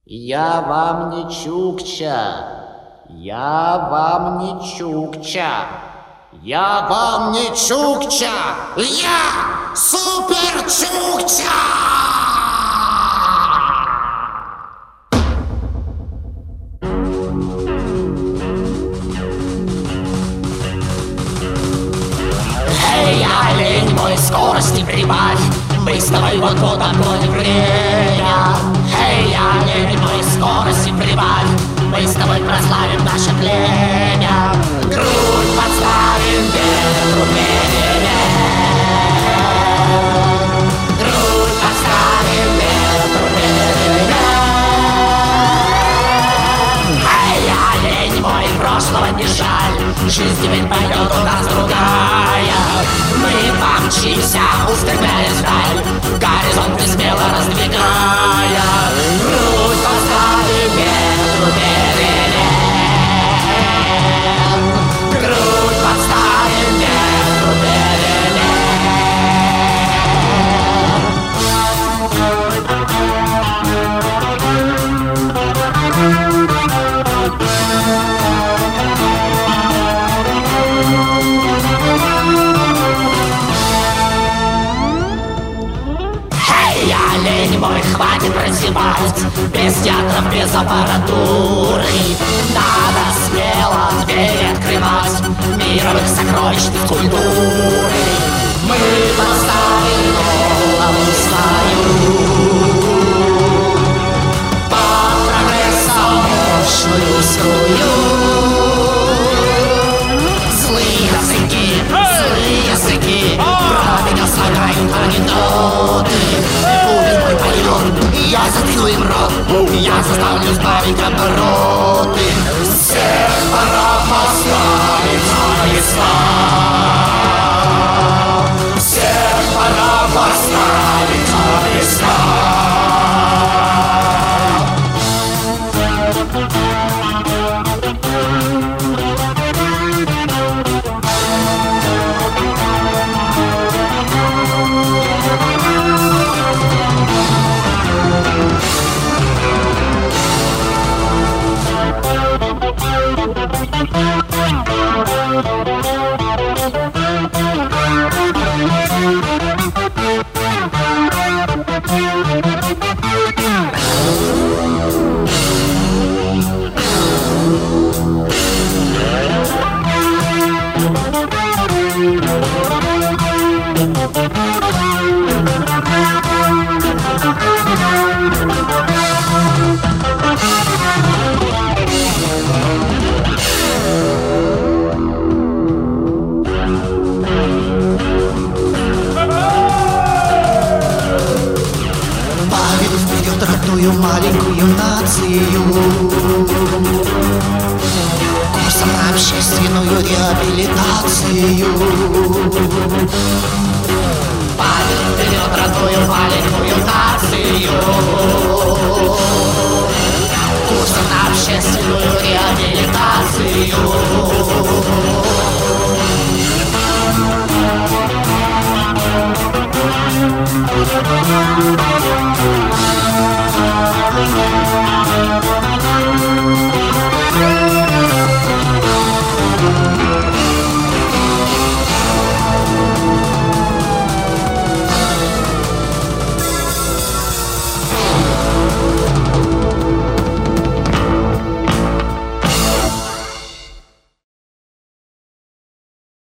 Я вам не чукча, я вам не чукча, я вам не чукча, я супер чукча! Эй, олень мой, скорости прибавь, мы с тобой вот-вот обгоним время. Эй, олень мой, скорости прибавь, мы с тобой прославим наше племя. Грудь подставим ветру перемен, грудь подставим ветру перемен. Эй, олень мой, прошлого не жаль, жизнь теперь пойдет у нас другая. Мы помчимся, устремляясь вдаль, горизонт смело раздвигая. Грудь подставим ветру перемен, грудь подставим ветру олень мой, хватит прозевать, без театров, без аппаратуры. Надо смело двери открывать мировых сокровищ культуры. Мы поставим голову свою под прогрессом мощную струю. Злые языки про меня слагают анекдоты. Я заткну им рот, я заставлю сбавить обороты. Всех пора поставить на места, всех пора поставить на места. Родную маленькую нацию курсом на общественную реабилитацию. Поведет вперед родную маленькую нацию